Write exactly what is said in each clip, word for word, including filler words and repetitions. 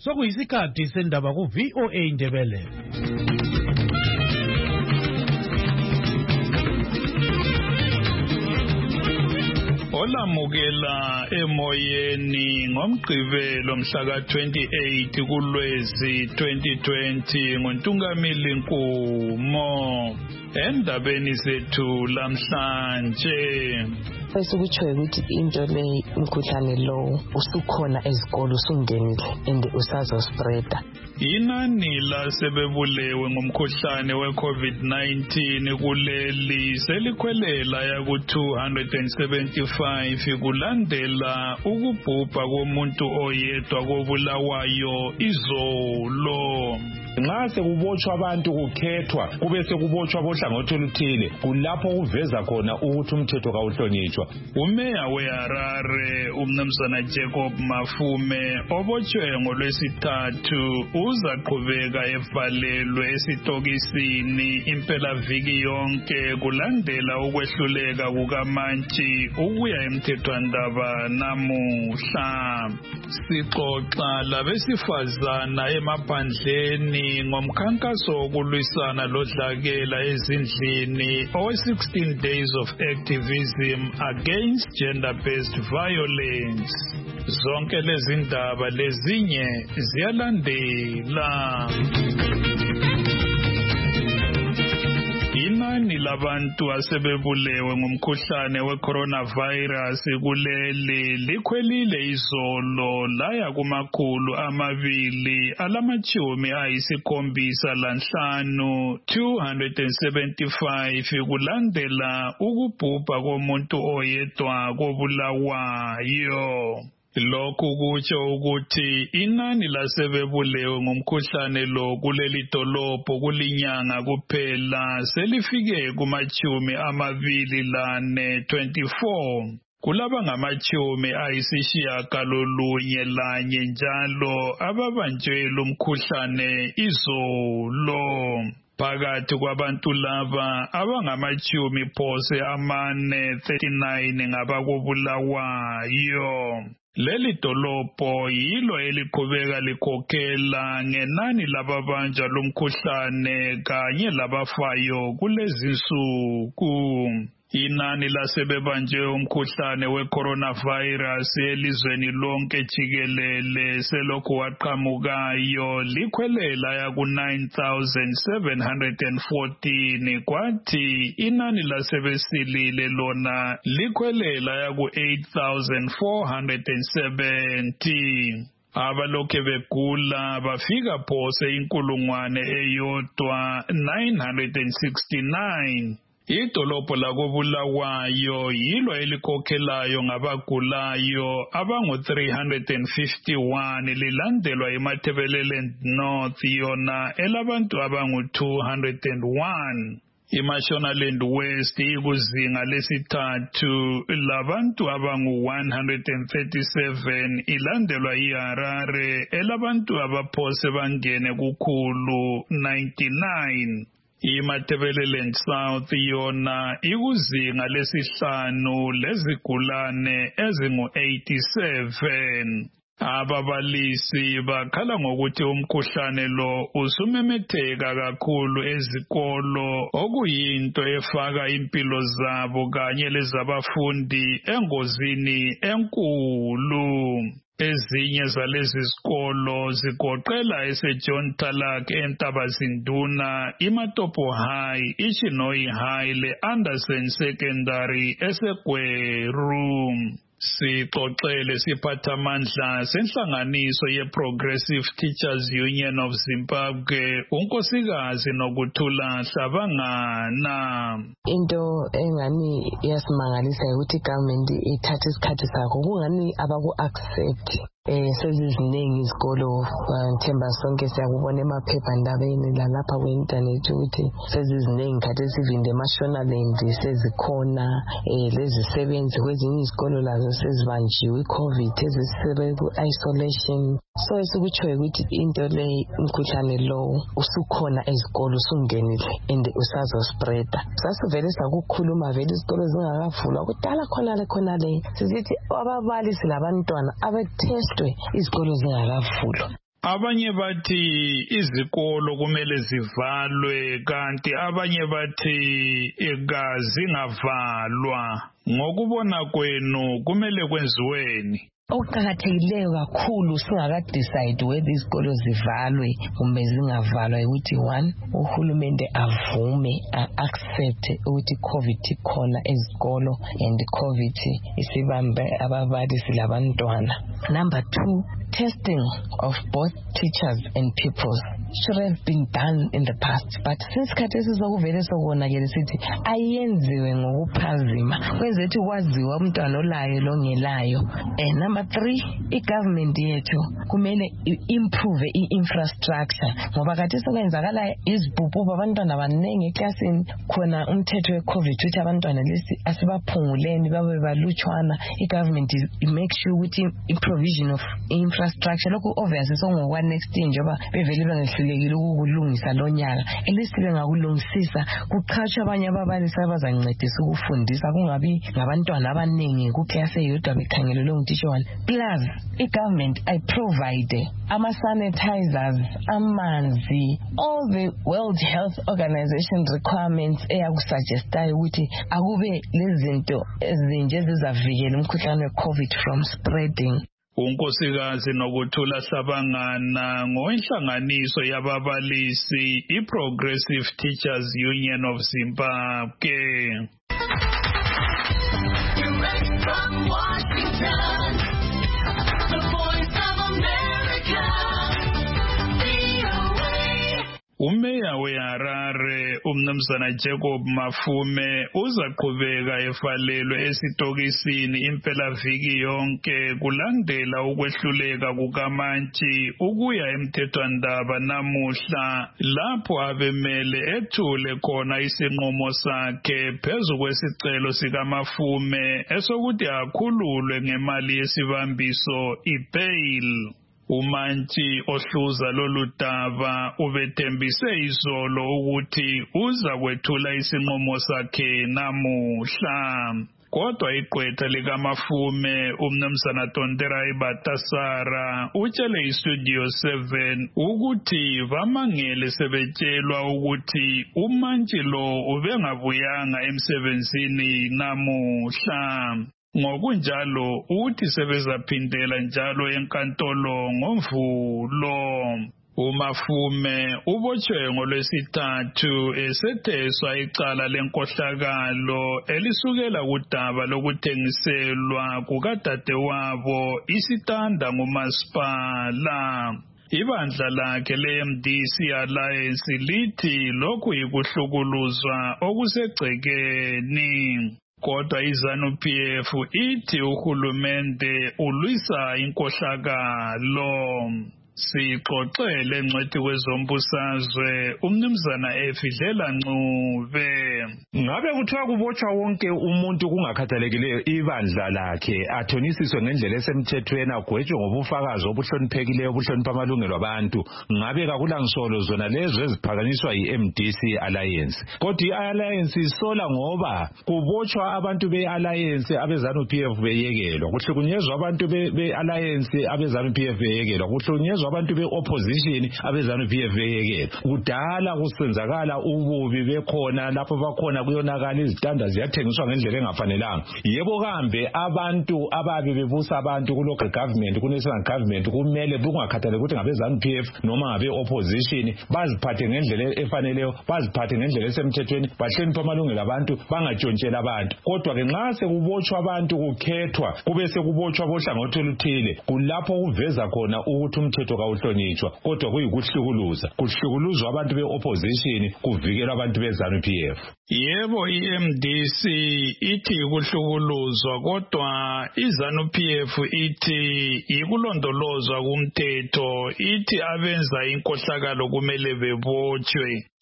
Sokuyisikhathi sendaba ku V O A Indebele. Olamukela emoyeni ngomgqibelo mhla ka twenty-eight kuLwezi twenty twenty ngoNtungamili Nkumo endabeni zethu lamhlanje. Esikutshoyo ukuthi into le umkhuhlane lo usukhona ezikolo usungenile and usazospreada. Inani lasebebulewe ngomkhuhlane we-COVID nineteen kuleli selikhwelela yaku two hundred seventy-five kulandela ukubhubha komuntu oyedwa kobulawayo izolo. Nxa sekubotshwa abantu kukhethwa kube sekubotshwa bohlangothi oluthile kulapho kuveza khona ukuthi umthetho kawuhlonitshwa. Umeya weHarare umnumzana Jacob Mafume obotshwe ngolwesithathu uzaqhubeka evalelwe esitokisini impela viki yonke kulandela ukwehluleka kukaMantshi ukuya emthethwandaba namuhla. Sixoxa labesifazana emaphandleni ngomkhankaso wokulwisana lodlakela ezindlini owe sixteen days of activism against gender-based violence. Zonke lezi ndaba lezinye ziyalandela. Inani labantu asebebulewe ngumkhuhlane we-coronavirus kuleli likhwelile izolo laya kumakhulu amabili alamatshumi ayisikhombisa lanhlanu two hundred seventy-five kulandela ukubhubha komuntu oyedwa kobulawayo. Lokhu kutsho ukuthi inani lasebebulewe ngumkhuhlane lo kuleli dolobho kulinyanga kuphela selifike kumachumi amabili lane twenty-four. Kulaba ngamachumi ayisishiyagalolunye lanye njalo ababanjwe lumkhuhlane izolo. Phakathi kwabantu laba abangamachumi phose amane thirty-nine ngabakobulawayo. Leli dolobho yilo eliqhubeka likhokhela ngenani lababanja lomkhuhlane kanye labafayo kulezi nsuku. Inani lasebebanjwe umkhuhlane we-coronavirus elizweni lonke jikelele selokhu waqhamukayo likhwelela yaku nine thousand seven hundred fourteen kwathi inani lasebesilile lona likhwelela yaku eight thousand four hundred seventy. Abalokhe begula bafika phose inkulungwane eyodwa nine hundred sixty-nine. Idolobho lakobulawayo yilo elikhokhelayo ngabagulayo abangu three hundred fifty-one lilandelwa iMatabeleland North yona elabantu abangu two hundred one. iMashonaland West ikuzinga lesithathu labantu abangu one hundred thirty-seven ilandelwa iHarare elabantu abaphose bangene kukhulu ninety-nine. iMatabeleland South yona ikuzinga lesihlanu lezigulane ezingu eighty-seven. Ababalisi bakhala ngokuthi umkhuhlane lo usumemetheka kakhulu ezikolo okuyinto efaka impilo zabo kanye lezabafundi engozini enkulu. Ezinye zalezi zikolo zigoqela eseJohn Talak eNtabazinduna, iMatopo High, iChinoi High le-Anderson Secondary eseGweru. Sixoxele siphathamandla senhlanganiso ye-Progressive Teachers Union of Zimbabwe unkosikazi Nokuthula Hlabangana. Into engani yasimangalisa ukuthi government ithatha isikhathi sakho kungani abaku-accept eh seziziningi izikolo ngithemba sonke siyakubona emaphephandabeni lalapha ku-internet ukuthi seziziningi kade sivinde eMashonaland sezikhona eh lezisebenzi kwezinye izikolo lazo sezibanjiwe i-COVID ezisebe ku-isolation. So esikutshoyo ukuthi into le umkhuhlane lo usukhona ezikolo usungenile and usazospreada. Sasivele sakukhuluma vele izikolo zingakavulwa kudala khona le khona le sizithi ababalisi labantwana abetestwe izikolo zingakavulwa. Abanye bathi izikolo kumele zivalwe kanti abanye bathi zingavalwa. Ngokubona kwenu kumele kwenziweni? Okuqakathekileyo kakhulu singakadecide whether izikolo zivalwe kumbe zingavalwa ukuthi one, uhulumende avume accept ukuthi COVID ikhona ezikolo and COVID isibambe ababalisi labantwana. Number two, testing of both teachers and pupils should have been done in the past, but since khathesi sokuvele sokubonakele sithi ayenziwe ngokuphazima kwenze ukuthi kwaziwa umntwana olayo longelayo. And number three, i-government yethu kumele improve i-infrastructure ngoba khathesi kwenzakala izibhubhubhu abantwana abaningi eklasini khona umthetho we-COVID ukuthi abantwana lesi asibaphunguleni babe balutshwana. I-government make sure ukuthi i-provision of infrastructure lokhu obviously sokungokwa next year njengoba bevele bengehlulekile ukulungisa lo nyaka elisi bengakulungisisa kuqhatsha abanye ababalisi abazancedisa ukufundisa kungabi ngabantwana abaningi kuklasi eyodwa bekhangelele umteacher one. Plus i-government I provide ama-sanitizers, amanzi, all the World Health Organization requirements eyakusuggestayo ukuthi akube lezinto ezinje ezizavikela umkhuhlane we-COVID from spreading. Unkosikazi Nokuthula Hlabangana ngoinhlanganiso yababalisi i-Progressive Teachers Union of Zimbabwe. Direct from Washington, the Voice of America, V O A. Umeya weHarare umnumzana Jacob Mafume uzaqhubeka efalelwe esitokisini impelaviki yonke kulandela ukwehluleka kukaMantshi ukuya emthethwandaba namuhla lapho abemele ethule khona isinqumo sakhe phezu kwesicelo sikaMafume esokuthi akhululwe ngemali yesibambiso i-bail. uMantshi ohluza lolu daba ubethembise izolo ukuthi uza kwethula isinqumo sakhe namuhla. Kodwa igqwetha likaMafume umnumzana Tonterai Batasara utshele iStudio seven ukuthi bamangele sebetshelwa ukuthi uMantshi lo ubengabuyanga emsebenzini namuhla. Ngokunjalo uthi sebezaphindela njalo enkantolo ngoMvulo. uMafume ubotshwe ngolwesithathu esetheswa icala lenkohlakalo elisukela kudaba lokuthengiselwa kukadadewabo isitanda ngumasipala. Ibandla lakhe le-M D C Alliance lithi lokhu yikuhlukuluzwa okusegcekeni. Kodwa iZANU-P F ithi uhulumende ulwisa inkohlakalo. Sixoxele ngcwethi wezombusazwe umnumzana Efidlela Ncube. Ngabe kuthiwa kubotshwa wonke umuntu kungakhathalekileyo ibandla lakhe athonisiswe ngendlela esemthethweni agwetshwe ngobufakazi obuhloniphekileyo obuhlonipha amalungelo abantu. Ngabe kakulansolo zona lezo eziphakanyiswa yi-M D C Alliance. Kodwa i-Alliance isola ngoba kubotshwa abantu be-Alliance abeZANU-P F beyekelwa. Kuhlukunyezwa abantu be-Alliance abeZANU-P F beyekelwa. Kuhlukunyezwa abantu be-opposition abeZANU-P F beyekelwa. Kudala kusenzakala ububi bekhona lapho bakhona kuyonakala izitanda ziyathengiswa ngendlela engafanelanga. Yebo kambe abantu ababe bebusa abantu kulo government kunational government kumele bungakhathaleki ukuthi ngabeZANU-P F noma ngabe opposition baziphathe ngendlela efaneleyo baziphathe ngendlela esemthethweni bahloniphe amalungelo abantu bangatshontshela abantu. Kodwa ke nxa sekubotshwa abantu kukhethwa kube sekubotshwa bohlangothi oluthile kulapho kuveza khona ukuthi umthetho kawuhlonitshwa kodwa kuyikuhlukuluza kuhlukuluzwa abantu be-opposition kuvikelwa abantu beZANU-P F. Yebo i-M D C ithi kuhlukuluzwa kodwa iZANU-P F ithi ikulondolozwa kumthetho ithi abenza inkohlakalo kumele bebotshwe.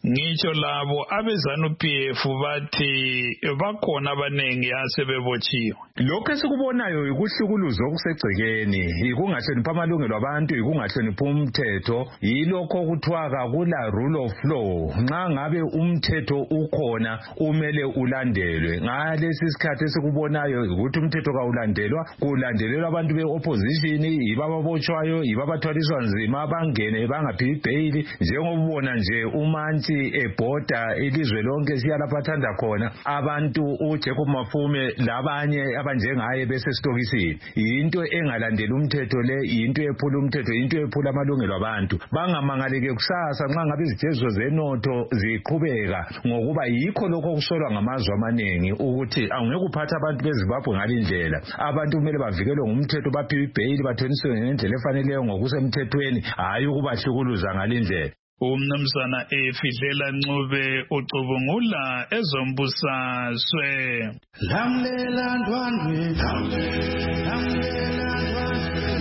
ngitsho labo abezanu P F bathi bakhona abanengi asebebotshiwe. Lokho esikubonayo ukuhlukuluza okusegcekeni, ikungahlonipha amalungelo abantu, ikungahlonipha umthetho, yilokho kuthiwa akula rule of law. Nxa ngabe umthetho ukhona umele ulandelwe. Ngalesi isikhathi esikubonayo ukuthi umthetho kawulandelwa, kulandelelwa abantu be-opposition, yiba ababotshwayo, yiba abathwaliswa nzima, bangene bangaphi bail, njengobona nje umantshi ebhoda ilizwe lonke siyalapathanda khona abantu uJacob Mafume labanye abanjengaye besesitokisini. Into engalandela umthetho le, into ephula umthetho, into ephula amalungelo abantu. Bangamangaleke kusasa nxa ngabe izijezo zenotho ziqhubeka, ngokuba yikho lokho kusolwa ngamazwe amaningi ukuthi angeke uphatha abantu beZimbabwe ngalindlela. Abantu kumele bavikelwe ngumthetho, baphiwe ibail, bathoniswe ngendlela efaneleyo ngokusemthethweni, hayi ukubahlukuluza ngalindlela. Umnumzana Efidlela Ncube ucubungula ezombusazwe. Lamlela ndwandwe, lamlela ndwandwe,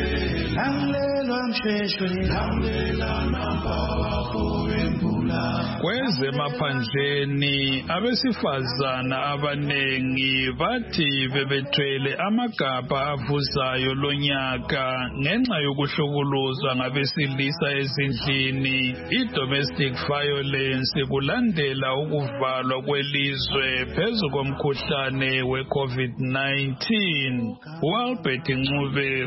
lamlela msheshwe, lamlela nampawakho wembula. Kwezemaphandleni abesifazana abanengi bathi bebethwele amagabha avuzayo lonyaka ngenxa yokuhlukuluzwa ngabesilisa ezindlini, i-domestic violence, kulandela ukuvalwa kwelizwe phezu komkhuhlane we-COVID nineteen. uAlbert Ncube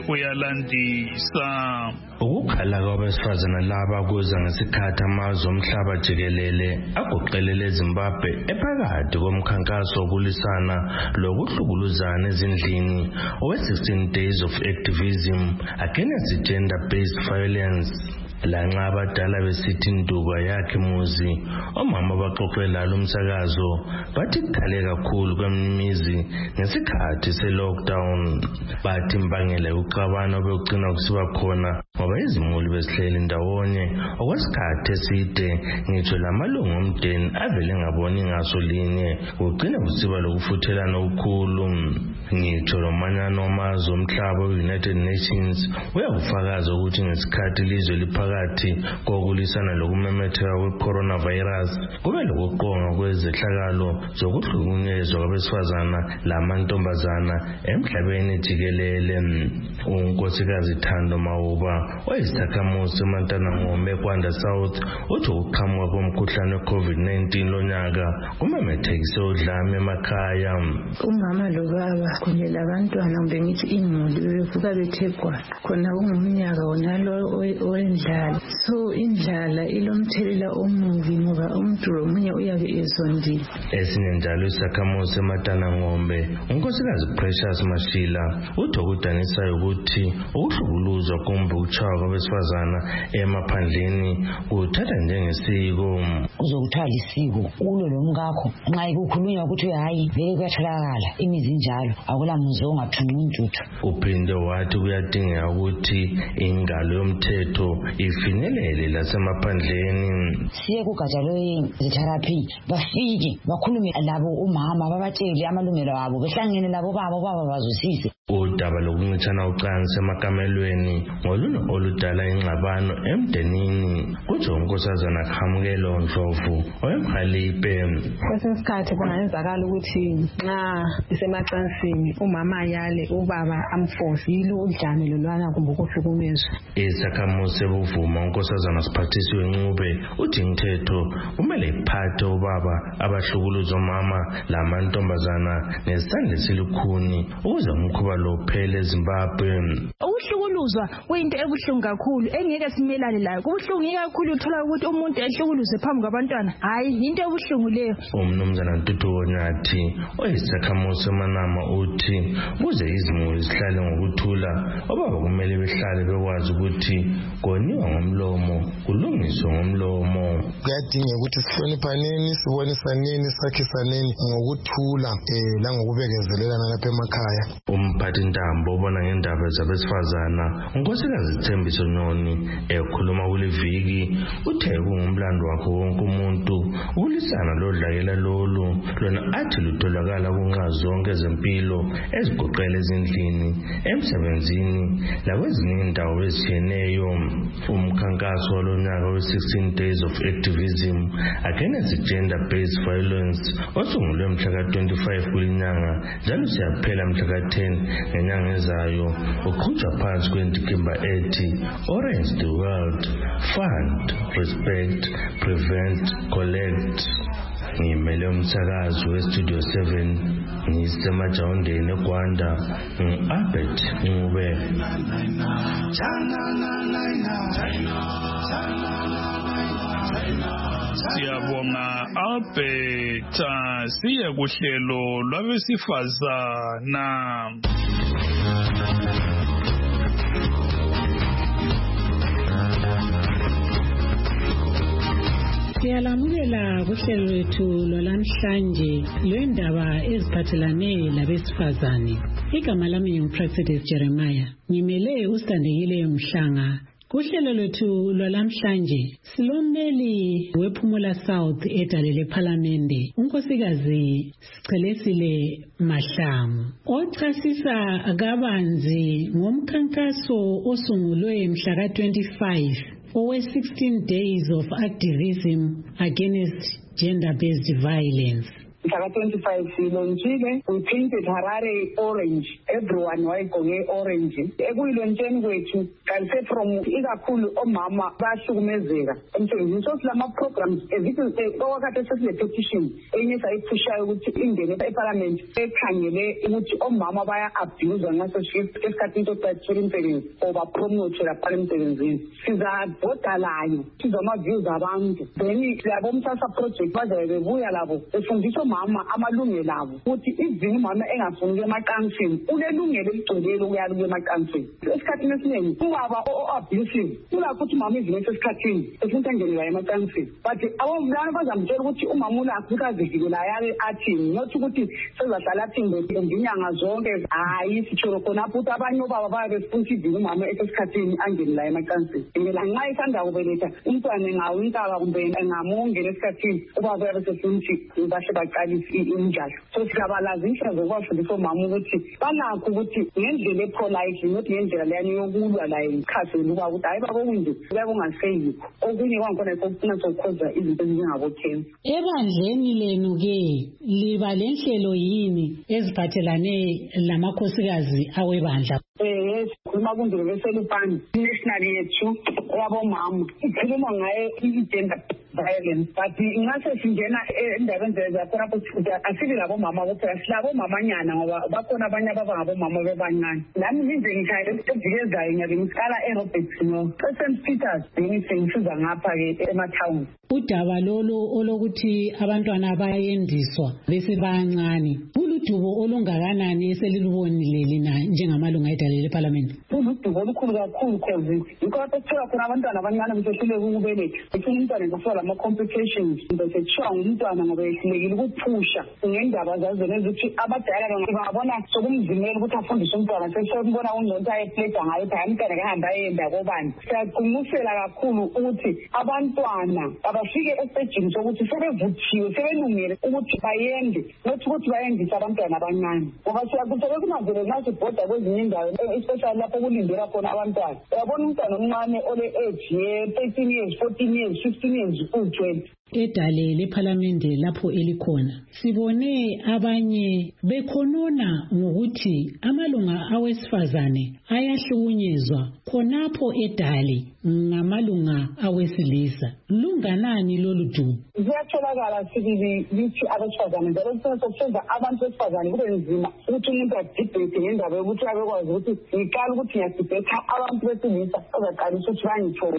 uyalandisa. Ukukhala kwabesifazana laba kuza ngesikhathi amazwe omhlaba jikelele agoqelele eZimbabwe ephakathi komkhankaso wokulisana lokuhlukuluzana ezindlini owe-sixteen days of activism against gender-based violence. Lanxa abadala besithi induba yakhe muzi, omama baxoxe lalo umsakazo bathi kukhale kakhulu kwemizi ngesikhathi se-lockdown. Bathi imbangela yokuxabana obekugcina kusiba khona ngoba izimuli besihleli ndawonye okwesikhathi eside, ngitsho lamalungu omndeni avele ngaboni ngaso linye, kugcina kusiba lokufuthelana okukhulu. Ngitsho lomanyano wamazwe omhlaba we-United Nations uyakufakaza ukuthi ngesikhathi ilizwe liphakathi kokulisana lokumemetheka kwe-coronavirus kube lokuqonga kwezehlakalo zokuhlukunyezwa kwabesifazana lamantombazana emhlabeni jikelele. UNkosikazi Thando Mauba oyisakhamuzi eMantanangombe eKwanda South uthi ukuqhamuka komkhuhlane we-COVID nineteen lonyaka kumemethekise udlame emakhaya. Umama lobaba kunye labantwana kumbe ngithi imuli bevuka bethegwa khona kungumnyaka wonalo owendlala. So indlala ilomthelela omubi ngoba umuntu lomunye uyabe ezondile. Esinye njalo isakhamuzi eMantanangombe unkosikazi Precious Mashila uthi okudanisayo ukuthi ukuhlukuluzwa kumbe ukutshaywa kwabesifazana emaphandleni kuthatha njengesiko. Uzokuthatha isiko ulo lomkakho nxa ikukhulunywa ukuthi hayi vele kuyatholakala imizi njalo akula muzi ongathunqa intuthu. Uphinde wathi kuyadingeka ukuthi ingalo yomthetho ifinyelele lasemaphandleni. Siye kugatsha lwezitherapy bafike bakhulume labo umama babatshele amalungelo abo, behlangene labo baba baba bazwisise. Udaba lokuncitshana ucansi emakamelweni ngoluno oludala ingxabano emdenini, kutsho unkosazana Khamukelo Ndlovu oyemhalipe. Kwesinye isikhathi kungayenzakala ukuthi nxa isemacansini umama yale ubaba amforce yilo udlame lolwana kumbe ukuhlukumezwa. Isakhamuzi ebuvuma unkosazana Siphathisiwe Ncube uthi umthetho kumele iphathe ubaba abahlukuluza omama lamantombazana nesandla esilukhuni ukuze umkhuba lophele eZimbabwe. Ukuhlukuluzwa kuyinto ebuhlungu kakhulu engeke simelane layo. Kubuhlungu kakhulu uthola ukuthi umuntu ehlukuluze phambi kwabantwana. Hayi into ebuhlungu leyo. Umnumzana Ntuthu Nyathi oyisakhamuzi eManama uthi kuze izimuli zihlale ngokuthula, obaba kumele behlale bekwazi ukuthi koniwa ngomlomo kulungiswe ngomlomo. Kuyadingeka ukuthi sihloniphaneni, sibonisaneni, sakhisaneni ngokuthula eh langokubekezelelana lapha emakhaya. Umphathintambo Tambo obona ngendaba zabesifazana unkosikazi Thembiso Nyoni ekhuluma kule viki uthe kungumlando wakhe wonke umuntu ukulisana lodlakela lolu lona athi lutholakala kunxa zonke ezempilo ezigoqela ezindlini emsebenzini lakwezinye indawo ezitshiyeneyo. Umkhankaso walonyaka we-sixteen days of activism against gender-based violence osungulwe mhla ka twenty-five kulinyanga njalo siyaphela mhla ka ten ngenyanga ezayo uqhutshwa phansi kwendikimba ethi Orange the World, Fund, Respect, Prevent, Collect. Ngimele umsakazi we-Studio seven ngisemajawundeni eGwanda ngu-Albert Ncube. Siyabonga Albert. Siye kuhlelo lwabesifazana. Siyalamukela kuhlelo lwethu lwalamhlanje lwendaba eziphathelane labesifazane. Igama lami nguPractice Jeremiah. Ngimele uSithandekile Mhlanga. Kuhlelo lwethu lwalamhlanje silommeli wePhumula South edalele ePhalamende unkosikazi Sichelesile Mahlangu ochasisa kabanzi ngomkhankaso osungulwe mhla ka twenty-five owe sixteen days of activism against gender-based violence. Mhla twenty-five silonjile we painted Harare orange, everyone wayegqoke orange. Ekuyilontsheni kwethu kanti from ikakhulu omama bayahlukumezeka emsebenzini. So silama programs ezithi okwakade sesile petition enye sayiphushayo ukuthi ingene eParliament ekhangele ukuthi omama baya abuse ngaso esikhathini sokuqala imsebenzi oba promote la emsebenzini. Sizabhoda layo sizama views abantu then labo msasa project bazabe bebuya labo befundisa mama amalungelo abo ukuthi izini mama engafuni emacansini unelungelo eligcwele ukuyala emacansini. Esikhathini esiningi ubaba o-abusive ulakho ukuthi mama izini esesikhathini efuna angene la emacansini but abomlana bazamtshela ukuthi umama ulakho ukazivikela yale athini not ukuthi sezahlala athini ngenyanga zonke. Hayi sitsholo khona ukuthi abanye obaba babe befuna izini umama esesikhathini angene la emacansini. Ngela nxa isanda kubeletha umntwana engawintaba kumbe engamongela esikhathini ubaba yabe sefuna ukuthi bahle baqalise injalo. So sikabalazinisha zokwafundisa omama ukuthi banakho ukuthi ngendlela epolite not ngendlela leyani yokulwa la ikhasini uba ukuthi hayi baba kunje kuyabe kungaseyikho okunye kwangikhona kokufuna sokukhoza izinto ezinjengabothemba. Ebandleni lenu ke liba lenhlelo yini eziphathelane lamakhosikazi awebandla? Eh khuluma kunje beselupani national yethu yabomama ikhuluma ngaye igender violence but ingase singena endabeni zakhona ukuthi asili labo mama kuphela silabo mamanyana ngoba bakhona abanye abangabomama bebancane. Nami ngize ngikhaya esivikezayo ngiyabingisala eRoberts no Saint Peters bengisiza ngapha ke emathawuni. Udaba lolo olokuthi abantwana bayendiswa bese bancane uludubo olungakanani eselibonile lina njengamalunga edalele eParliament? Uludubo olukhulu kakhulu cause inkosi ethola khona abantwana abancane besehluleka ukubeletha. Ethuna umntwana ngofuna ama complications bese tshiwa umntwana ngoba ehlulekile ukuphusha ngendaba zazona ukuthi abadala bangabona sokumzimela ukuthi afundise umntwana sesembona ungconto ayepleta ngayo phaya umntwana kahamba ayenda kobani. Siyaqumusela kakhulu ukuthi abantwana abafike esejini sokuthi sebevuthiwe sebelungile ukuthi bayende nokuthi ukuthi bayendise abantwana abancane ngoba siyakuthole kunavele nathi ibhoda kwezinye indawo especially lapho kulindela khona abantwana. Uyabona umntwana omncane ole age ye thirteen years, fourteen years, fifteen years u-twenty. Edale lePhalamende lapho elikhona sibone abanye bekhonona ngokuthi amalunga awesifazane ayahlukunyezwa khonapho edale ngamalunga awesilisa. Lunganani lolu dumo? Ziyatholakala sibili lithi abesifazane njalo sokusenza abantu besifazane kube nzima ukuthi umuntu adibhete ngendaba yokuthi abekwazi ukuthi ngiqala ukuthi ngiyadibhetha abantu besilisa bazaqalisa ukuthi bangithole.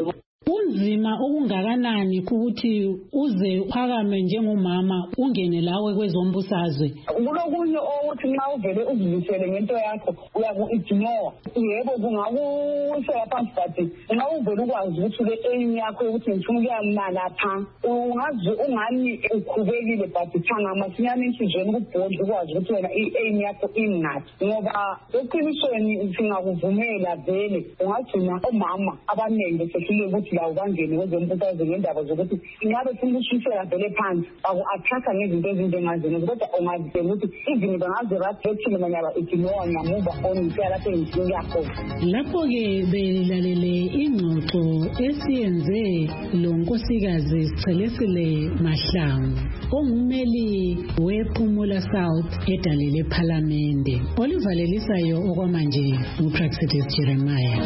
Kunzima okungakanani ukuthi uze uphakame njengomama ungene lawe kwezombusazwe? Kulokunye ukuthi nxa uvele uzilisele ngento yakho uyaku-ignore. Yebo kungakusela phansi but nxa uvele ukwazi ukuthi ule aim yakho ukuthi ngifuna ukuyama lapha ungazi ungani ukhubekile but thanga masinyane enhlizweni ukubhodla ukwazi ukuthi wena i-aim yakho ingaphi. Ngoba eqinisweni singakuvumela vele ungagcina omama abaningi besehluleka ukuthi lawo bangene kwezombusazwe ngendaba zokuthi ingabe funa ukushisela vele phansi baku-athatha ngezinto ezinjengazena kodwa ungazitela ukuthi even bangaze bathethile manyaba ignore nyamuva on kuya lapho engifuna ukuya khona. Lapho-ke belalele ingxoxo esiyenze lo nkosikazi Sichelesile Mahlangu ongummeli wePhumula South edalele ePhalamende. Olivalelisayo okwamanje nguPraxidis Jeremiah.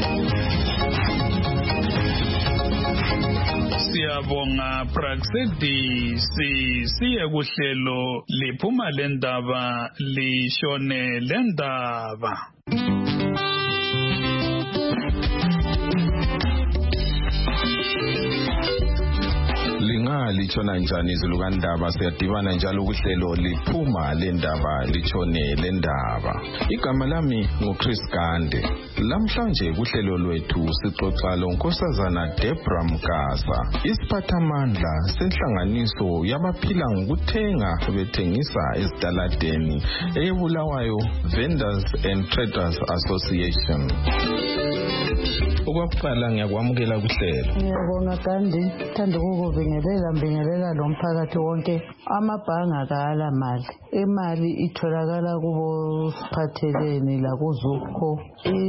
Siyabonga Praxidis. Siye kuhlelo liphuma lendaba lishone lendaba. Litshona njani izulu kandaba siyadibana njalo kuhlelo liphuma lendaba litshone lendaba. Igama lami nguChris Gande. Lamhlanje kuhlelo lwethu sixoxa lonkosazana Debra Mkasa, isiphathamandla senhlanganiso yabaphila ngokuthenga bethengisa ezitaladeni eyebulawayo Vendors and Traders Association. Okwakuqala ngiyakwamukela kuhlelo. Ngiyabonga Gandhi, thanda ukubingelela mbingelela lo mphakathi wonke. Amabhanga akala mali. Imali itholakala kubo siphatheleni la kuzukho.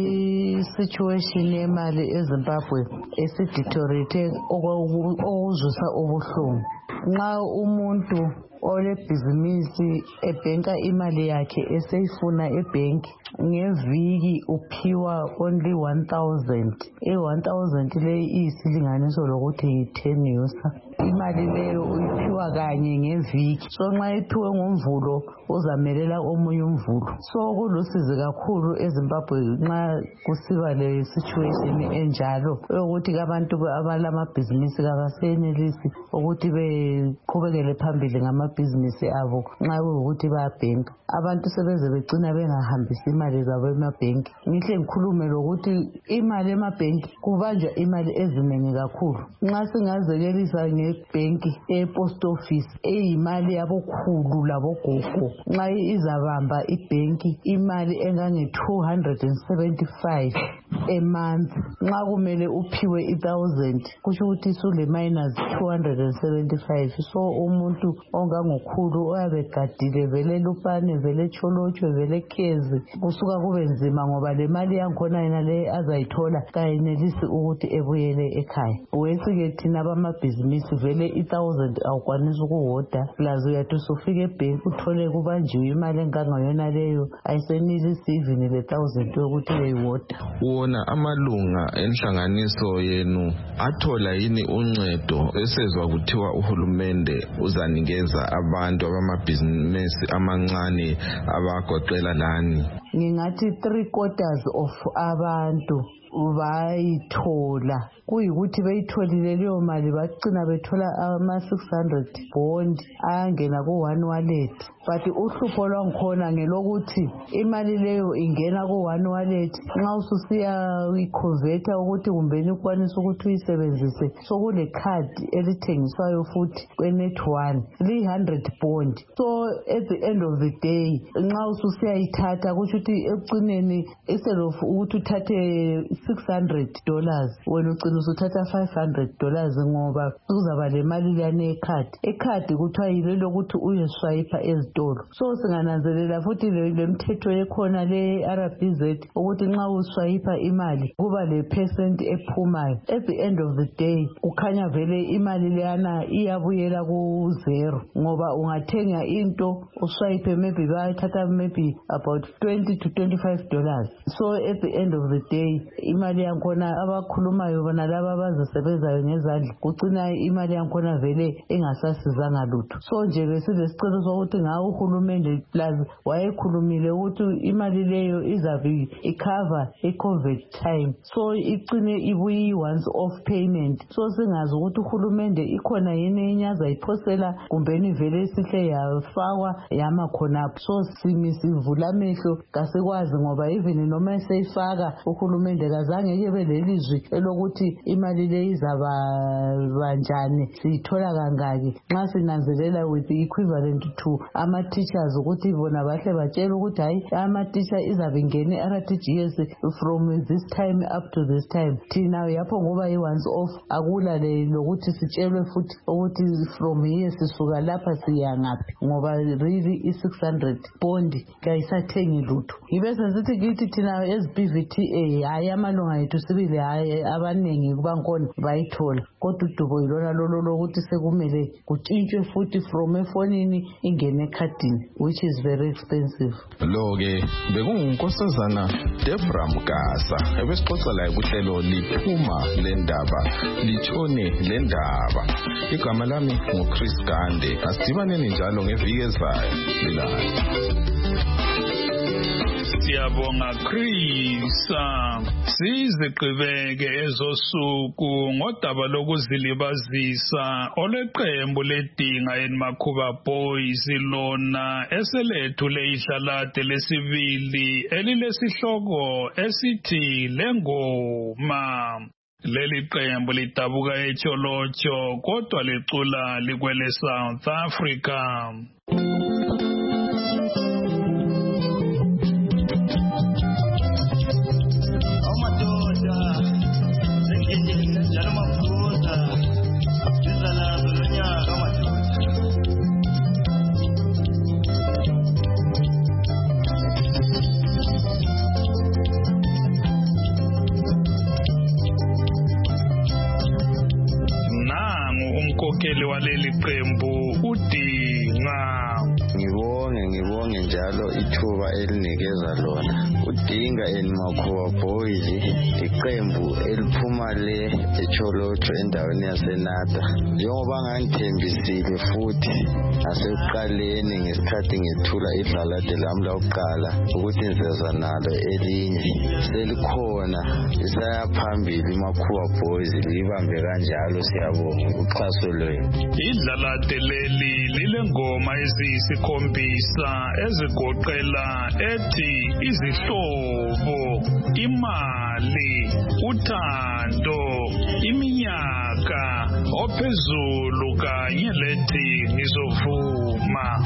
I-situation yemali eZimbabwe esideteriorate okuzwisa ubuhlungu. Nxa umuntu ole bhizinisi ebhenka imali yakhe eseyifuna ebhenki ngeviki uphiwa only one thousand. E one thousand leyi iyisilinganiso lokuthi yi-ten yosa. Imali leyo uyiphiwa kanye ngeviki. So nxa iphiwe ngomvulo uzamelela omunye umvulo. So kulusizi kakhulu eZimbabwe nxa kusiba le situation enjalo ukuthi abantu abalamabhizinisi kabasenelisi ukuthi beqhubekele phambili ngamabhizinisi abo nxa ukuthi bayabhenka. Abantu sebeze begcina bengahambisi imali zabo emabhenki. Ngihle ngikhulume lokuthi imali emabhenki kubanjwa imali ezinengi kakhulu. Nxa singazekelisa ngebhenki e-post office eyimali yabokhulu labogogo, nxa izabamba ibhenki imali engange two hundred seventy-five a month, nxa kumele uphiwe one thousand kusho ukuthi sule minus two hundred seventy-five. So umuntu ongangokhulu oyabe gadile vele lupane vele cholotshwe vele khezi kusuka kube nzima ngoba le mali yankhona yena le azayithola kayenelisi ukuthi ebuyele ekhaya. Wesike thina bamabhizinisi vele one thousand awukwanisa ukuhoda plus uyathi usufika ebhenki uthole kubanjiwe imali engangayona leyo ayisenelisi even le one thousand yokuthi beyihoda. Wona amalunga enhlanganiso yenu athola yini uncedo esezwa kuthiwa uhulumende uzanikeza abantu abamabhizinisi amancane abagoqela lani? Ngingathi three quarters of abantu bayithola. Kuyikuthi beyitholile leyo mali bacina bethola ama six hundred bond angena ku one wallet. But uhlupho lwangikhona ngelokuthi imali leyo ingena ku one wallet nxa ususiya uyiconverta ukuthi kumbeni ukwanisa ukuthi uyisebenzise sokule card elithengiswayo futhi kwenet one three hundred bond. So at the end of the day nxa ususiya ithatha kusho ukuthi ekucineni instead of ukuthi uthathe six hundred dollars wena ucina usuthatha five hundred dollars ngoba kuzaba le mali lane ecard. Ecard kuthiwa yilo lokuthi uyeswipe ezitolo. So singananzelela futhi le mthetho ekhona le R B Z ukuthi nxa uswipe imali kuba le percent ephumayo. At the end of the day ukhanya vele imali leyana iyabuyela ku zero ngoba ungathenga into uswipe maybe bayathatha maybe about twenty twenty to twenty-five dollars. So at the end of the day imali yankhona abakhulumayo bona laba abazisebenzayo ngezandla kugcina imali yankhona vele engasasizanga lutho. So nje besilesicelo sokuthi ngawo uhulumende plus wayekhulumile ukuthi imali leyo izabe icover i-COVID time, so igcine ibuyi once off payment. So singazi ukuthi uhulumende ikhona yini enyaza iphosela kumbeni vele sihle yafakwa yama khonapho. So simi sivula amehlo kasikwazi ngoba even noma seyifaka uhulumende kazange yebe lelizwi elokuthi imali le izaba banjani siyithola kangaki. Nxa sinanzelela with the equivalent to ama teachers ukuthi bona bahle batshela ukuthi hayi ama teacher izabe ingene R T G S from this time up to this time. Thina yapho ngoba yi once off akula le lokuthi sitshelwe futhi ukuthi from here sisuka lapha siya ngaphi ngoba really i six hundred bond kayisathengi lutho. Ngibe senzithi kithi thina as B V T A hayi amalunga ethu sibili hayi abaningi kubankona bayithola kodwa udubo ilona lolo lokuthi sekumele kutshintshwe futhi from efonini ingene ekhadini which is very expensive. Lo ke bekungunkosazana Debra Mgasa ebesixoxa laye kuhlelo liphuma lendaba litshone lendaba. Igama lami nguChris Gande. Asidibaneni njalo ngeviki ezayo. Lilani. Siyabonga Chris. Sizigqibeke ezosuku ngodaba lokuzilibazisa oleqembu ledinga eNmakhuba Boys lona eselethu leidlalade lesibili elilesihloko esithi lengoma. Leli qembu lidabuka eTsholotsho kodwa licula likwele South Africa. Umkhokheli waleli qembu udinga. Ngibonge ngibonge njalo ithuba elinikeza lona. Udinga eNmakhuba Boys iqembu eliphuma le eTsholotsho endaweni yaseNata. Njengoba ngangithembisile futhi asekuqaleni ngesikhathi ngethula idlalade lami lokuqala ukuthi ngizeza nalo elinye selikhona isaya phambili iNmakhuba Boys libambe kanjalo siyabonga uxhaso lwenu. Idlalade leli lilengoma eziyisikhombisa ezigoqela ethi izihlobo, imali, uthando, iminyaka ophezulu kanye lethi ngizovuma.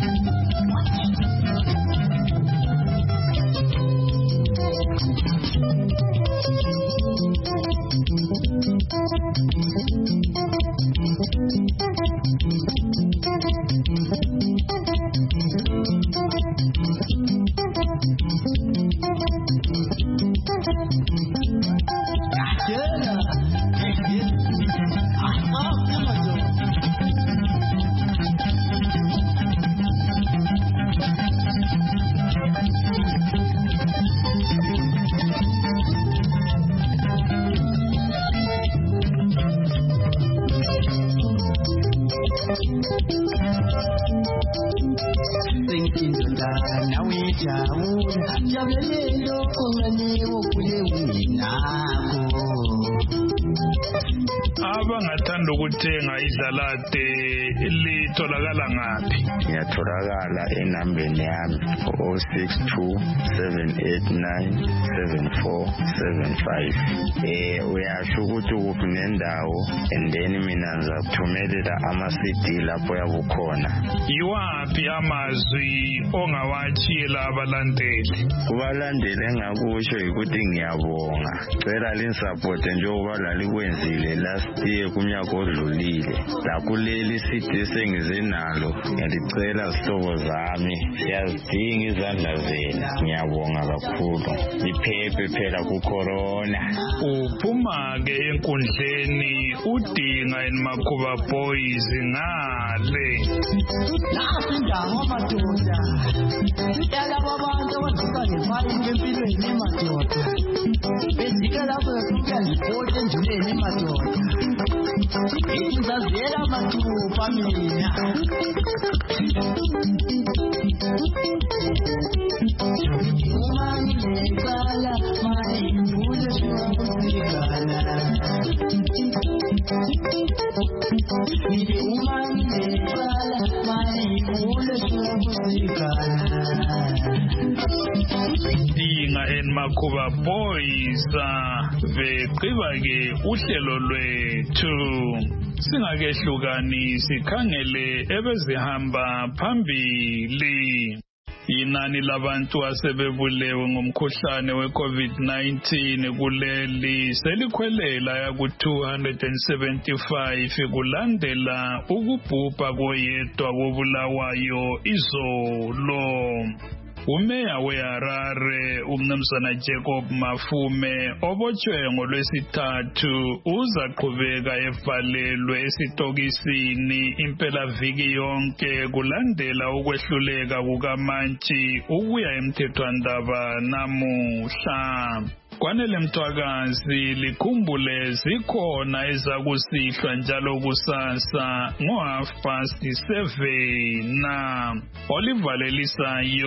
Abangathanda ukuthenga idlalade litholakala ngaphi? Ngiyatholakala enambeni yami zero six two seven eight nine seven four seven five. Eh uyasho ukuthi kuphi nendawo and then mina ngizakuthumelela ama-C D lapho yabukhona. Yiwaphi amazwi ongawatshiyela abalandeli? Kubalandeli engakusho ukuthi ngiyabonga. Cela linisupport njengoba lalikwenzile last year kumnyaka odlulile. La kuleli C D sengize nalo ngiyacela sihlobo zami siyazidinga izandla zenu. Ngiyabonga kakhulu. Liphephe phela ku corona. Uphuma ke enkundleni udinga eNmakhuba Boys ngale. Nasi njani madoda? Sicela abantu abadlula wayike empilweni emadoda besike lapho ukuyazipota endleleni emadoda ngizaziyela amathupha mina uma ngiqala mayivule sokusikana uma ngiqala mayivule sokusikana Dinga enmakhuba boys veqiba ke uhlelo lwethu singakehlukani sikhangele ebezihamba phambili. Inani labantu asebebulewe ngomkhuhlane we-COVID nineteen kuleli selikhwelela yaku two hundred seventy-five kulandela ukubhubha koyedwa kobulawayo izolo. Umeya weHarare umnumzana Jacob Mafume obotshwe ngolwesithathu uzaqhubeka evalelwe esitokisini impela viki yonke kulandela ukwehluleka kukaMantshi ukuya emthethwandaba namuhla. Kwanele Mthwakazi likhumbule zikhona ezakusihlwa njalo kusasa ngo half past seven na olivalelisayo